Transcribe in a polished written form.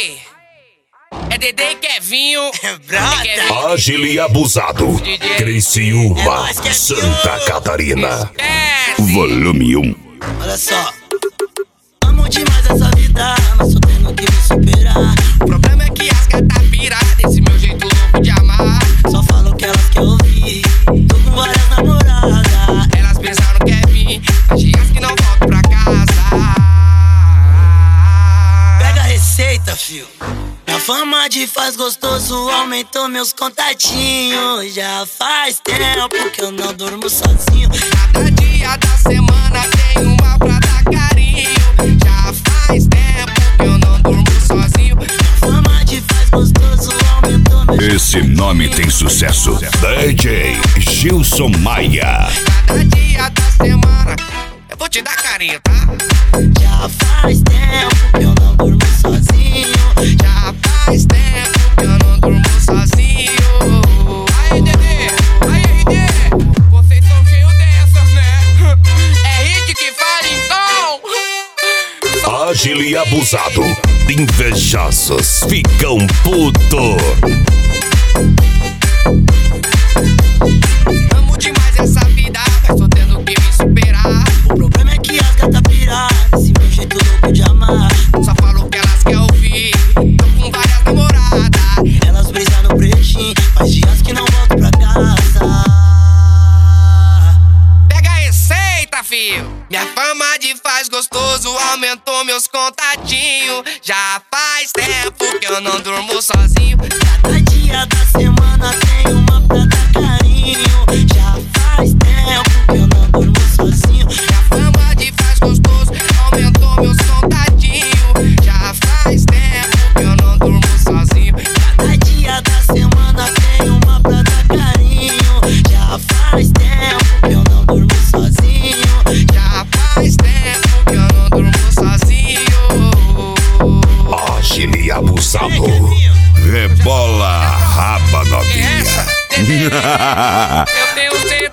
Aê! É Dedê e Kevinho. Brota. Ágil e abusado. Criciúma, Santa Catarina. Volume 1. Olha só. Amo demais essa vida, mas tô tendo que me superar. O problema é que as gatas piradas desse meu jeito louco de amar. Só falam que elas querem ouvir. Tô com várias namoradas. Elas pensaram que é vir, mas dias que não volto pra casa. Pega a receita, fio. Minha fama de faz gostoso aumentou meus contatinhos. Já faz tempo que eu não durmo sozinho. Cada dia da semana tem uma pra dar carinho. Já faz tempo que eu não durmo sozinho. Minha fama de faz gostoso aumentou meus Esse nome tem sucesso. DJ Gilson Maia. Cada dia da semana eu vou te dar carinho, tá? Já faz tempo que eu não durmo sozinho. Já faz tempo que eu não durmo sozinho. Aí, Dedê, aí, RD, vocês são cheios dessas, né? É hit que fala então. Ágil e abusado. Invejosos ficam puto. Amo demais essa vida, mas tô tendo que me superar. O problema é que as gatas piradas, esse meu jeito louco de amar. Só falo que elas querem ouvir. Tô com várias namoradas. Elas brisam no pretinho, faz dias que não volto pra casa. Pega a receita, filho. Minha fama de faz gostoso aumentou meus contatinhos. Já faz tempo que eu não durmo sozinho. Cada dia da semana tem uma pra dar carinho. Já faz tempo que eu não durmo sozinho. Minha fama de faz gostoso aumentou meus contatinhos. Já faz tempo que eu não durmo sozinho. Cada dia da semana tem uma pra dar carinho. Já faz tempo que eu não durmo sozinho. Já faz tempo que eu não durmo sozinho. Ágil e abusado. Rebola a raba novinha. Eu tenho certeza.